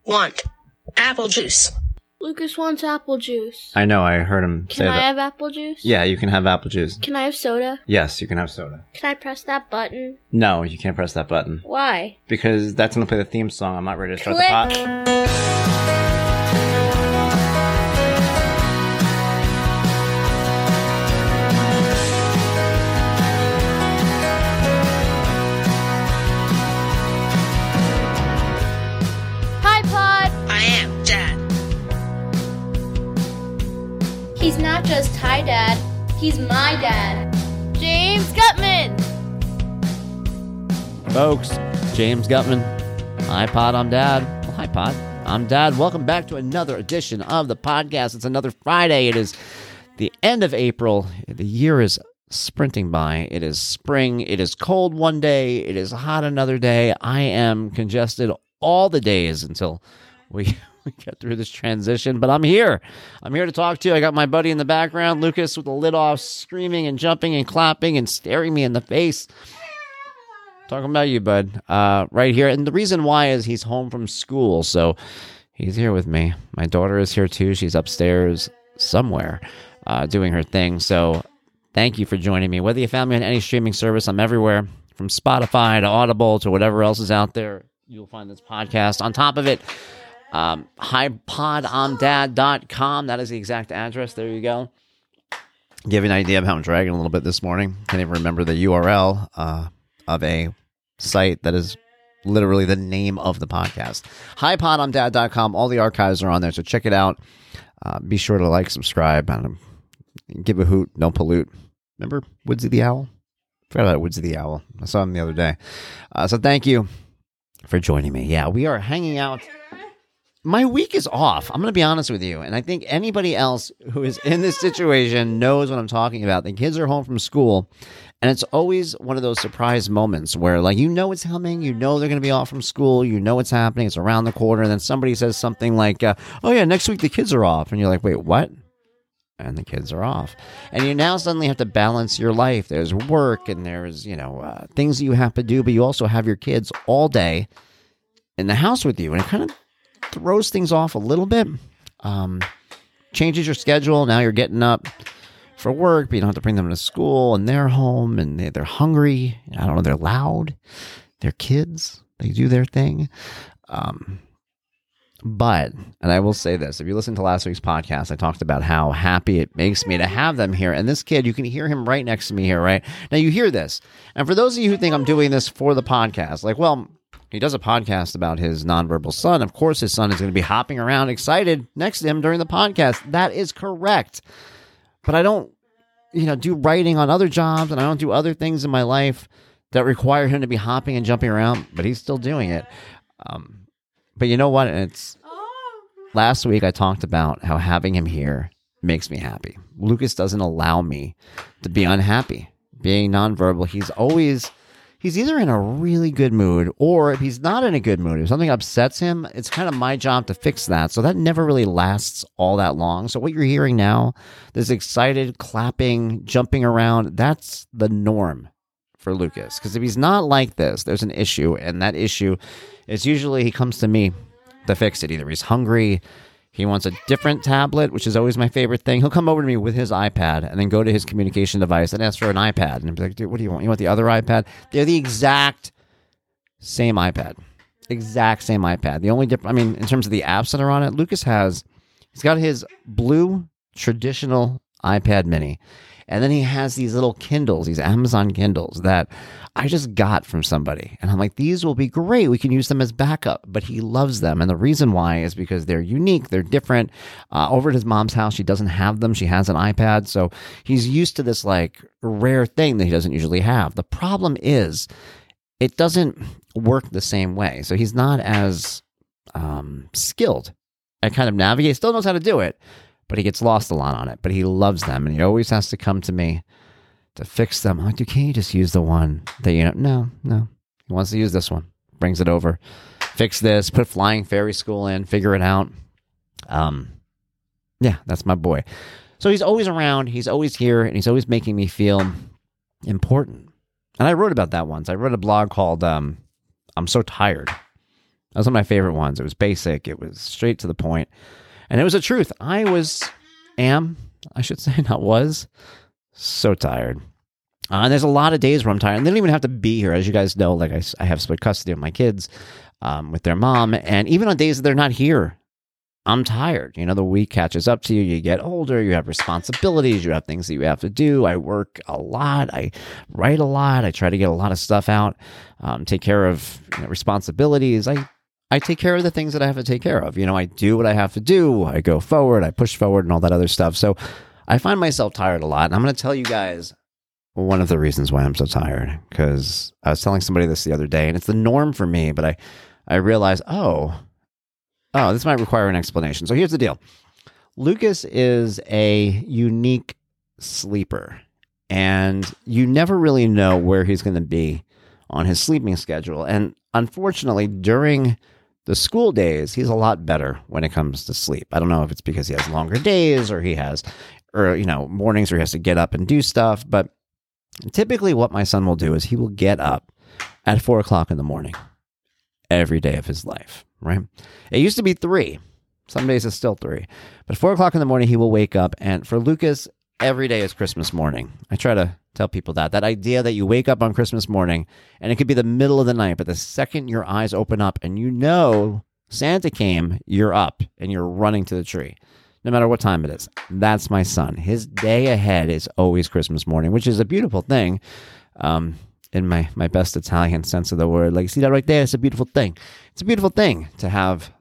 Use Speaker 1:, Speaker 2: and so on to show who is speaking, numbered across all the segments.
Speaker 1: want apple juice.
Speaker 2: Lucas wants apple juice.
Speaker 3: I know, I heard him say that.
Speaker 2: Can I have apple juice?
Speaker 3: Yeah, you can have apple juice.
Speaker 2: Can I have soda?
Speaker 3: Yes, you can have soda.
Speaker 2: Can I press that button?
Speaker 3: No, you can't press that button.
Speaker 2: Why?
Speaker 3: Because that's going to play the theme song. I'm not ready to start
Speaker 2: Click.
Speaker 3: the pot.
Speaker 2: Hi, Pod.
Speaker 1: I am Dad.
Speaker 2: He's not just hi, Dad. He's my dad. James Gutman.
Speaker 4: Folks, James Gutman. Hi, Pod, I'm Dad. Well, hi, Pod, I'm Dad. Welcome back to another edition of the podcast. It's another Friday. It is the end of April. The year is sprinting by. It is spring. It is cold one day. It is hot another day. I am congested all the days until we get through this transition, but I'm here. I'm here to talk to you. I got my buddy in the background, Lucas, with the lid off, screaming and jumping and clapping and staring me in the face. Talking about you, bud, right here. And the reason why is he's home from school, so he's here with me. My daughter is here too. She's upstairs somewhere doing her thing. So thank you for joining me. Whether you found me on any streaming service, I'm everywhere. From Spotify to Audible to whatever else is out there, you'll find this podcast. On top of it, highpodomdad.com. That is the exact address. There you go. Give you an idea of how I'm dragging a little bit this morning. Can't even remember the URL of a site that is literally the name of the podcast. highpodomdad.com. All the archives are on there, so check it out. Be sure to like, subscribe, and give a hoot, don't pollute. Remember Woodsy the Owl? Forgot about Woodsy the Owl. I saw him the other day. So thank you for joining me. Yeah, we are hanging out. My week is off. I'm going to be honest with you. And I think anybody else who is in this situation knows what I'm talking about. The kids are home from school. And it's always one of those surprise moments where, like, you know it's coming. You know they're going to be off from school. You know it's happening. It's around the corner. And then somebody says something like, oh, yeah, next week the kids are off. And you're like, wait, what? And the kids are off. And you now suddenly have to balance your life. There's work and there's, things that you have to do. But you also have your kids all day in the house with you. And it kind of throws things off a little bit, changes your schedule. Now you're getting up for work, but you don't have to bring them to school, and they're home, and they're hungry. I don't know, they're loud. They're kids. They do their thing. But, and I will say this, if you listen to last week's podcast, I talked about how happy it makes me to have them here. And this kid, you can hear him right next to me here, right? Now you hear this. And for those of you who think I'm doing this for the podcast, like, well, he does a podcast about his nonverbal son. Of course, his son is going to be hopping around excited next to him during the podcast. That is correct. But I don't, do writing on other jobs, and I don't do other things in my life that require him to be hopping and jumping around, but he's still doing it. But you know what? Last week I talked about how having him here makes me happy. Lucas doesn't allow me to be unhappy. Being nonverbal, he's either in a really good mood, or if he's not in a good mood, if something upsets him, it's kind of my job to fix that. So that never really lasts all that long. So what you're hearing now, this excited clapping, jumping around, that's the norm for Lucas. Because if he's not like this, there's an issue. And that issue is usually he comes to me to fix it. Either he's hungry, he wants a different tablet, which is always my favorite thing. He'll come over to me with his iPad and then go to his communication device and ask for an iPad. And I'll be like, dude, what do you want? You want the other iPad? They're the exact same iPad. Exact same iPad. The only difference, in terms of the apps that are on it, Lucas he's got his blue traditional iPad mini. And then he has these little Kindles, these Amazon Kindles that I just got from somebody. And I'm like, these will be great. We can use them as backup. But he loves them. And the reason why is because they're unique. They're different. Over at his mom's house, she doesn't have them. She has an iPad. So he's used to this rare thing that he doesn't usually have. The problem is it doesn't work the same way. So he's not as skilled at kind of navigate. Still knows how to do it. But he gets lost a lot on it. But he loves them. And he always has to come to me to fix them. I'm like, dude, can't you just use the one that, No. He wants to use this one. Brings it over. Fix this. Put Flying Fairy School in. Figure it out. Yeah, that's my boy. So he's always around. He's always here. And he's always making me feel important. And I wrote about that once. I wrote a blog called I'm So Tired. That was one of my favorite ones. It was basic. It was straight to the point. And it was the truth. I should say, not was, so tired. And there's a lot of days where I'm tired. And they don't even have to be here. As you guys know, like I have split custody of my kids with their mom. And even on days that they're not here, I'm tired. You know, the week catches up to you. You get older. You have responsibilities. You have things that you have to do. I work a lot. I write a lot. I try to get a lot of stuff out. Take care of responsibilities. I take care of the things that I have to take care of. You know, I do what I have to do. I go forward. I push forward and all that other stuff. So I find myself tired a lot. And I'm going to tell you guys one of the reasons why I'm so tired. Because I was telling somebody this the other day, and it's the norm for me. But I realized, oh, this might require an explanation. So here's the deal. Lucas is a unique sleeper, and you never really know where he's going to be on his sleeping schedule. And unfortunately, during the school days, he's a lot better when it comes to sleep. I don't know if it's because he has longer days or mornings where he has to get up and do stuff. But typically what my son will do is he will get up at 4:00 in the morning every day of his life. Right? It used to be 3. Some days it's still 3. But 4:00 in the morning, he will wake up. And for Lucas, every day is Christmas morning. I try to tell people that idea that you wake up on Christmas morning, and it could be the middle of the night, but the second your eyes open up and you know Santa came, you're up and you're running to the tree, no matter what time it is. That's my son. His day ahead is always Christmas morning, which is a beautiful thing. In my best Italian sense of the word. Like, see that right there? It's a beautiful thing. It's a beautiful thing to have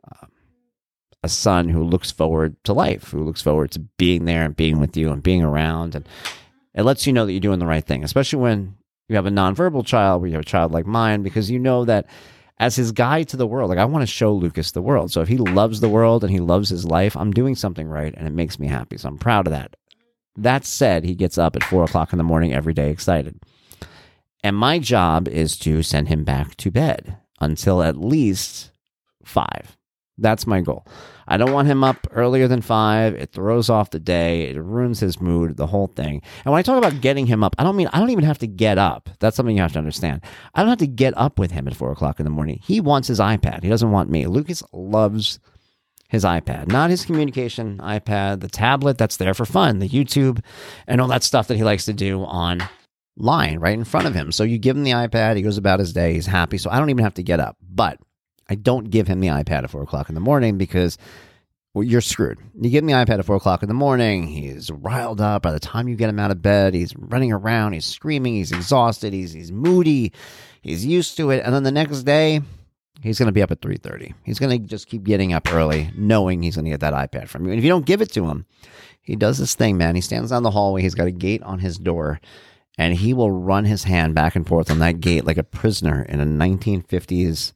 Speaker 4: a son who looks forward to life, who looks forward to being there and being with you and being around. And it lets you know that you're doing the right thing, especially when you have a nonverbal child, where you have a child like mine, because you know that as his guide to the world, like I want to show Lucas the world. So if he loves the world and he loves his life, I'm doing something right and it makes me happy. So I'm proud of that. That said, he gets up at 4:00 in the morning every day excited. And my job is to send him back to bed until at least 5. That's my goal. I don't want him up earlier than 5. It throws off the day. It ruins his mood, the whole thing. And when I talk about getting him up, I don't even have to get up. That's something you have to understand. I don't have to get up with him at 4:00 in the morning. He wants his iPad. He doesn't want me. Lucas loves his iPad, not his communication iPad, the tablet that's there for fun, the YouTube, and all that stuff that he likes to do online right in front of him. So you give him the iPad, he goes about his day, he's happy. So I don't even have to get up. But I don't give him the iPad at 4:00 in the morning because you're screwed. You give him the iPad at 4:00 in the morning, he's riled up. By the time you get him out of bed, he's running around, he's screaming, he's exhausted, he's moody, he's used to it. And then the next day, he's going to be up at 3:30. He's going to just keep getting up early, knowing he's going to get that iPad from you. And if you don't give it to him, he does this thing, man. He stands down the hallway, he's got a gate on his door, and he will run his hand back and forth on that gate like a prisoner in a 1950s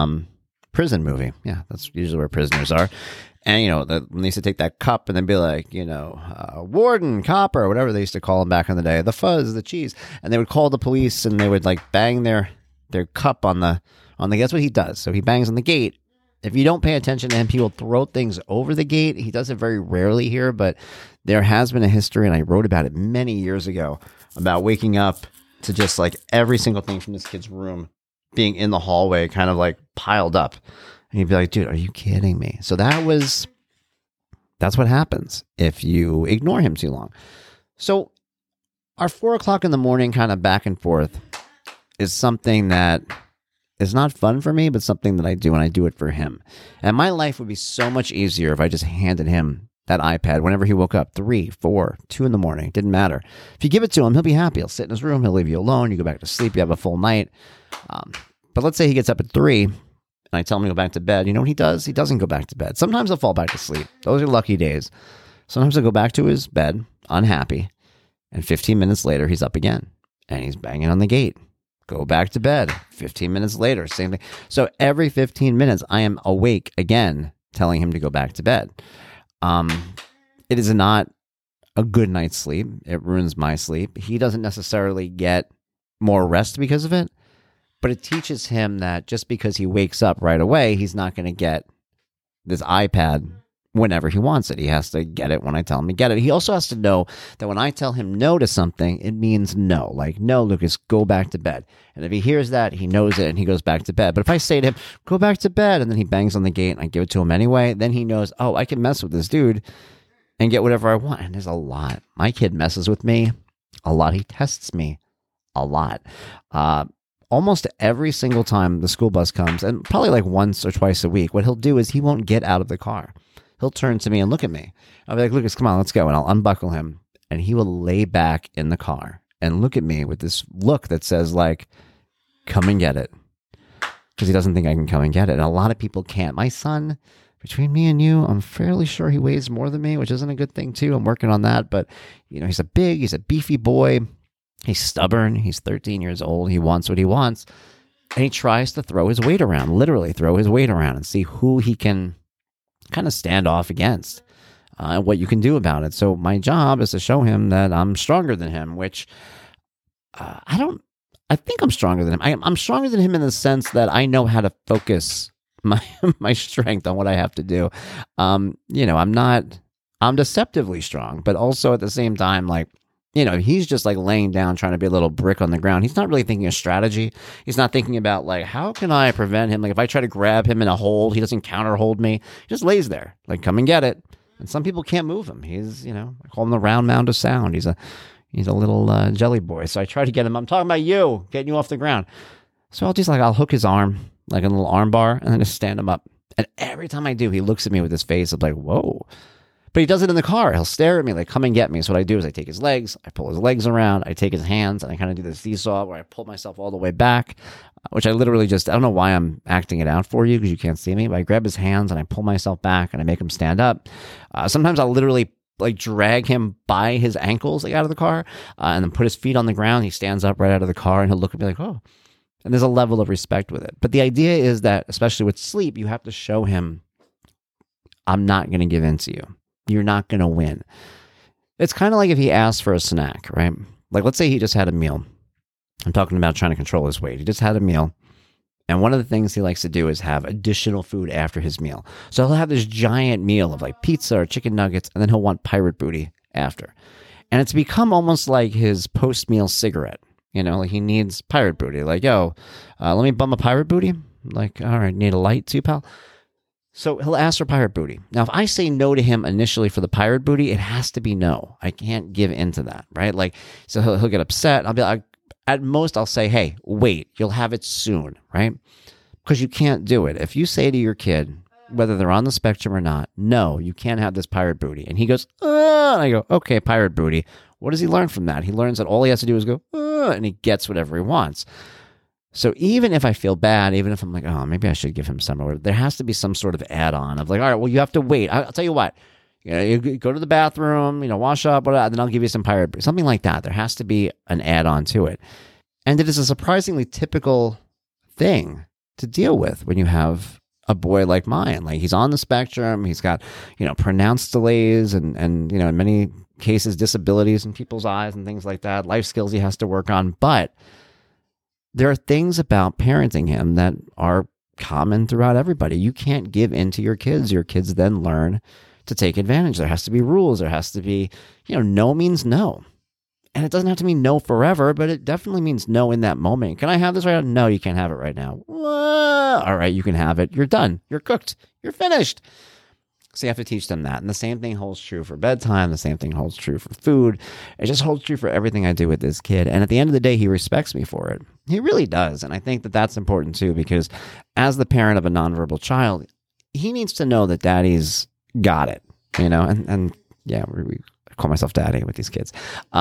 Speaker 4: prison movie. Yeah, that's usually where prisoners are. And, when they used to take that cup and then be like, warden, copper, or whatever they used to call him back in the day, the fuzz, the cheese. And they would call the police and they would like bang their cup on the, that's what he does. So he bangs on the gate. If you don't pay attention to him, he will throw things over the gate. He does it very rarely here, but there has been a history, and I wrote about it many years ago, about waking up to just like every single thing from this kid's room being in the hallway, kind of like piled up. And you'd be like, dude, are you kidding me? So that's what happens if you ignore him too long. So our 4:00 in the morning kind of back and forth is something that is not fun for me, but something that I do, and I do it for him. And my life would be so much easier if I just handed him that iPad whenever he woke up, 3, 4, 2 in the morning. Didn't matter. If you give it to him, he'll be happy. He'll sit in his room. He'll leave you alone. You go back to sleep. You have a full night. But let's say he gets up at 3 and I tell him to go back to bed. You know what he does? He doesn't go back to bed. Sometimes he'll fall back to sleep. Those are lucky days. Sometimes he'll go back to his bed, unhappy. And 15 minutes later, he's up again. And he's banging on the gate. Go back to bed. 15 minutes later, same thing. So every 15 minutes, I am awake again, telling him to go back to bed. It is not a good night's sleep. It ruins my sleep. He doesn't necessarily get more rest because of it, but it teaches him that just because he wakes up right away, he's not going to get this iPad whenever he wants it. He has to get it when I tell him to get it. He also has to know that when I tell him no to something, it means no. Like, no, Lucas, go back to bed. And if he hears that, he knows it and he goes back to bed. But if I say to him, go back to bed, and then he bangs on the gate and I give it to him anyway, then he knows, oh, I can mess with this dude and get whatever I want. And there's a lot. My kid messes with me a lot. He tests me a lot. Almost every single time the school bus comes, and probably like once or twice a week, what he'll do is he won't get out of the car. He'll turn to me and look at me. I'll be like, Lucas, come on, let's go. And I'll unbuckle him. And he will lay back in the car and look at me with this look that says, like, come and get it. Because he doesn't think I can come and get it. And a lot of people can't. My son, between me and you, I'm fairly sure he weighs more than me, which isn't a good thing, too. I'm working on that. But, you know, he's a beefy boy. He's stubborn. He's 13 years old. He wants what he wants. And he tries to throw his weight around, literally throw his weight around and see who he can kind of stand off against and what you can do about it. So my job is to show him that I'm stronger than him, which I think I'm stronger than him. I'm stronger than him in the sense that I know how to focus my strength on what I have to do. You know, I'm deceptively strong, but also at the same time, like, you know, he's just like laying down, trying to be a little brick on the ground. He's not really thinking of strategy. He's not thinking about, like, how can I prevent him? Like, if I try to grab him in a hold, he doesn't counter hold me. He just lays there, like, come and get it. And some people can't move him. He's, you know, I call him the round mound of sound. He's a little jelly boy. So I try to get him. I'm talking about you, getting you off the ground. So I'll hook his arm, like a little arm bar, and then just stand him up. And every time I do, he looks at me with his face of like, whoa. But he does it in the car. He'll stare at me like, come and get me. So what I do is I take his legs, I pull his legs around, I take his hands, and I kind of do this seesaw where I pull myself all the way back, which I literally just, I don't know why I'm acting it out for you because you can't see me, but I grab his hands and I pull myself back and I make him stand up. Sometimes I'll literally like drag him by his ankles like out of the car and then put his feet on the ground. He stands up right out of the car and he'll look at me like, oh. And there's a level of respect with it. But the idea is that, especially with sleep, you have to show him, I'm not going to give in to you. You're not going to win. It's kind of like if he asks for a snack, right? Like, let's say he just had a meal. I'm talking about trying to control his weight. He just had a meal. And one of the things he likes to do is have additional food after his meal. So he'll have this giant meal of like pizza or chicken nuggets, and then he'll want pirate booty after. And it's become almost like his post-meal cigarette. You know, like he needs pirate booty. Like, yo, let me bum a pirate booty. Like, all right, need a light too, pal? So he'll ask for pirate booty. Now, if I say no to him initially for the pirate booty, it has to be no. I can't give into that, right? Like, so he'll get upset. I'll be like, at most, I'll say, hey, wait, you'll have it soon, right? Because you can't do it. If you say to your kid, whether they're on the spectrum or not, no, you can't have this pirate booty. And he goes, and I go, okay, pirate booty. What does he learn from that? He learns that all he has to do is go, and he gets whatever he wants. So even if I feel bad, even if I'm like, oh, maybe I should give him some, or there has to be some sort of add-on of like, all right, well, you have to wait. I'll tell you what, you know, you go to the bathroom, you know, wash up, whatever, then I'll give you some pirate booty. Something like that. There has to be an add-on to it. And it is a surprisingly typical thing to deal with when you have a boy like mine. Like, he's on the spectrum. He's got, you know, pronounced delays and you know, in many cases, disabilities in people's eyes and things like that, life skills he has to work on. But there are things about parenting him that are common throughout everybody. You can't give in to your kids. Your kids then learn to take advantage. There has to be rules. There has to be, you know, no means no. And it doesn't have to mean no forever, but it definitely means no in that moment. Can I have this right now? No, you can't have it right now. All right, you can have it. You're done. You're cooked. You're finished. So you have to teach them that. And the same thing holds true for bedtime. The same thing holds true for food. It just holds true for everything I do with this kid. And at the end of the day, he respects me for it. He really does. And I think that that's important too, because as the parent of a nonverbal child, he needs to know that daddy's got it, you know, and yeah, I call myself daddy with these kids,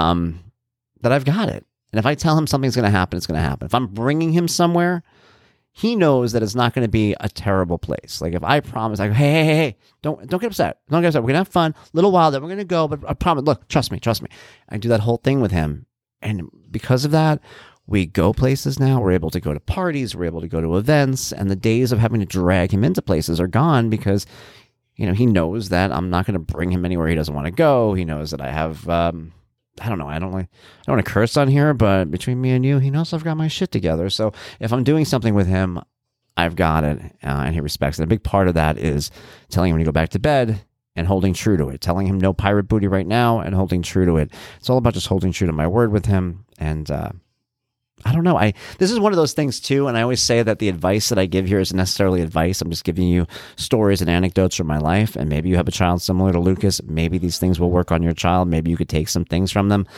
Speaker 4: that I've got it. And if I tell him something's going to happen, it's going to happen. If I'm bringing him somewhere, he knows that it's not going to be a terrible place. Like if I promise, I go, hey, don't get upset. Don't get upset. We're going to have fun. A little while, then we're going to go, but I promise, look, trust me. I do that whole thing with him. And because of that, we go places now. We're able to go to parties. We're able to go to events. And the days of having to drag him into places are gone because, you know, he knows that I'm not going to bring him anywhere he doesn't want to go. He knows that I have, I don't know. I don't want to curse on here, but between me and you, he knows I've got my shit together. So if I'm doing something with him, I've got it, and he respects it. A big part of that is telling him when you go back to bed, and holding true to it, telling him no pirate booty right now and holding true to it. It's all about just holding true to my word with him. And I don't know. This is one of those things too, and I always say that the advice that I give here isn't necessarily advice. I'm just giving you stories and anecdotes from my life, and maybe you have a child similar to Lucas. Maybe these things will work on your child. Maybe you could take some things from them.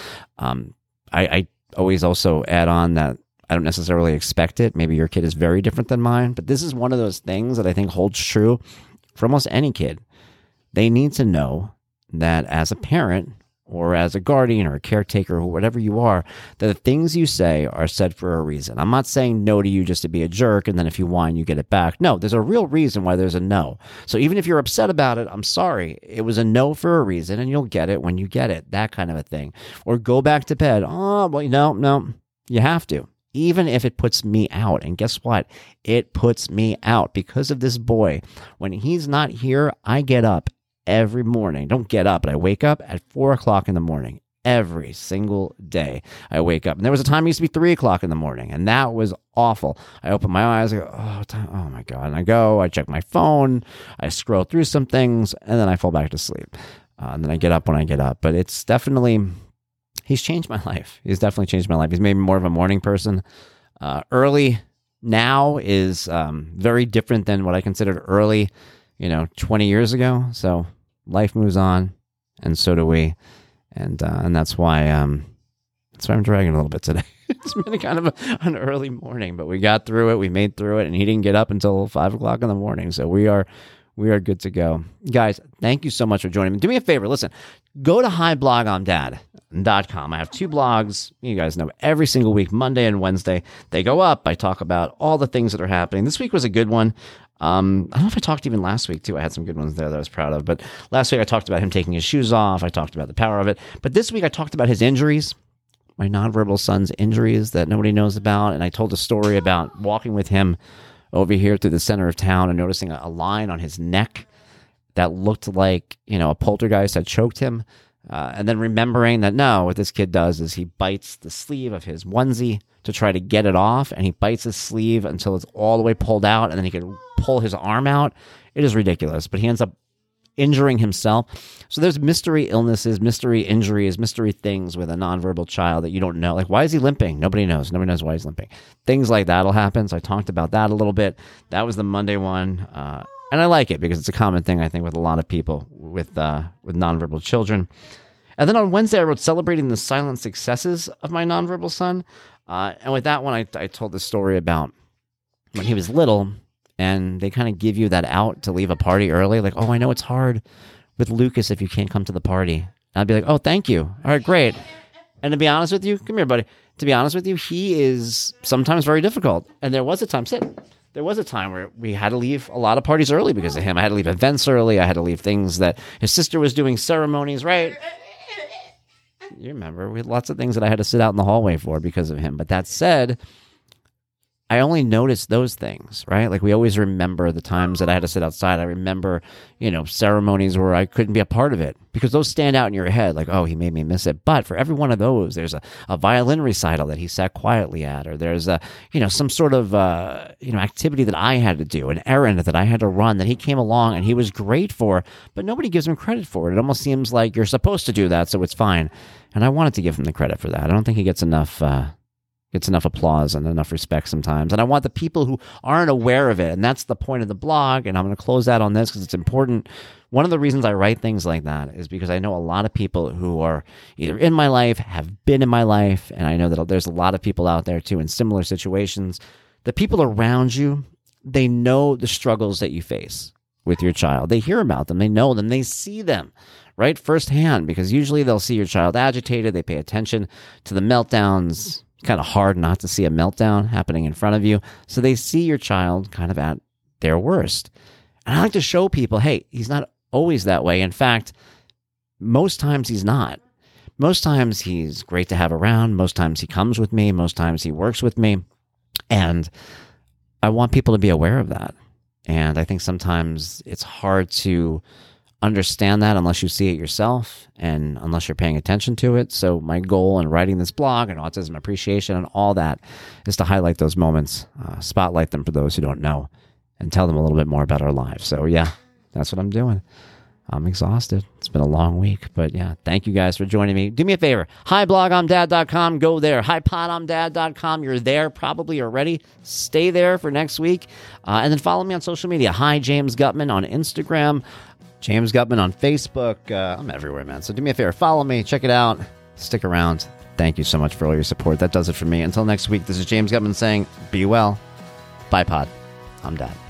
Speaker 4: I always also add on that I don't necessarily expect it. Maybe your kid is very different than mine, but this is one of those things that I think holds true for almost any kid. They need to know that as a parent or as a guardian or a caretaker or whatever you are, that the things you say are said for a reason. I'm not saying no to you just to be a jerk and then if you whine, you get it back. No, there's a real reason why there's a no. So even if you're upset about it, I'm sorry. It was a no for a reason and you'll get it when you get it, that kind of a thing. Or go back to bed. Oh, well, no, you have to. Even if it puts me out. And guess what? It puts me out because of this boy. When he's not here, I get up every morning. Don't get up, but I wake up at 4 o'clock in the morning. Every single day I wake up. And there was a time it used to be 3 o'clock in the morning, and that was awful. I open my eyes, I go, oh my God. And I check my phone, I scroll through some things, and then I fall back to sleep. And then I get up when I get up. But it's definitely, he's changed my life. He's definitely changed my life. He's made me more of a morning person. Early now is very different than what I considered early, 20 years ago. So life moves on, and so do we. And that's why I'm dragging a little bit today. It's been kind of an early morning, but we got through it. We made through it, and he didn't get up until 5 o'clock in the morning. So we are good to go. Guys, thank you so much for joining me. Do me a favor. Listen, go to HiBlogOnDad.com. I have 2 blogs. You guys know every single week, Monday and Wednesday, they go up. I talk about all the things that are happening. This week was a good one. I don't know if I talked even last week, too. I had some good ones there that I was proud of. But last week I talked about him taking his shoes off. I talked about the power of it. But this week I talked about his injuries, my nonverbal son's injuries that nobody knows about. And I told a story about walking with him over here through the center of town and noticing a line on his neck that looked like, a poltergeist had choked him. And then remembering that, no, what this kid does is he bites the sleeve of his onesie to try to get it off, and he bites his sleeve until it's all the way pulled out, and then he can pull his arm out. It is ridiculous, but he ends up injuring himself. So there's mystery illnesses, mystery injuries, mystery things with a nonverbal child that you don't know. Like, why is he limping? Nobody knows. Nobody knows why he's limping. Things like that will happen. So I talked about that a little bit. That was the Monday one. And I like it because it's a common thing, I think, with a lot of people with nonverbal children. And then on Wednesday, I wrote Celebrating the Silent Successes of My Nonverbal Son. And with that one, I told the story about when he was little, and they kind of give you that out to leave a party early. Like, oh, I know it's hard with Lucas if you can't come to the party. And I'd be like, oh, thank you. All right, great. And to be honest with you, come here, buddy. To be honest with you, he is sometimes very difficult. And there was a time, there was a time where we had to leave a lot of parties early because of him. I had to leave events early. I had to leave things that his sister was doing, ceremonies, right? You remember, we had lots of things that I had to sit out in the hallway for because of him. But that said, I only noticed those things, right? Like, we always remember the times that I had to sit outside. I remember, ceremonies where I couldn't be a part of it because those stand out in your head. Like, oh, he made me miss it. But for every one of those, there's a violin recital that he sat quietly at, or there's some sort of, activity that I had to do, an errand that I had to run that he came along and he was great for, but nobody gives him credit for it. It almost seems like you're supposed to do that, so it's fine. And I wanted to give him the credit for that. I don't think he gets enough applause and enough respect sometimes. And I want the people who aren't aware of it, and that's the point of the blog, and I'm going to close out on this because it's important. One of the reasons I write things like that is because I know a lot of people who are either in my life, have been in my life, and I know that there's a lot of people out there too in similar situations. The people around you, they know the struggles that you face with your child. They hear about them, they know them, they see them, right, firsthand, because usually they'll see your child agitated, they pay attention to the meltdowns. It's kind of hard not to see a meltdown happening in front of you. So they see your child kind of at their worst. And I like to show people, hey, he's not always that way. In fact, most times he's not. Most times he's great to have around. Most times he comes with me. Most times he works with me. And I want people to be aware of that. And I think sometimes it's hard to understand that unless you see it yourself and unless you're paying attention to it. So my goal in writing this blog and autism appreciation and all that is to highlight those moments, spotlight them for those who don't know, and tell them a little bit more about our lives. So yeah, that's what I'm doing. I'm exhausted. It's been a long week, but yeah, thank you guys for joining me. Do me a favor. HiBlogI'mDad.com. Go there. HiPodI'mDad.com. You're there probably already. Stay there for next week. And then follow me on social media. Hi, James Gutman on Instagram. James Gutman on Facebook. I'm everywhere, man. So do me a favor. Follow me. Check it out. Stick around. Thank you so much for all your support. That does it for me. Until next week, this is James Gutman saying, be well. Bye, Pod. I'm Dad.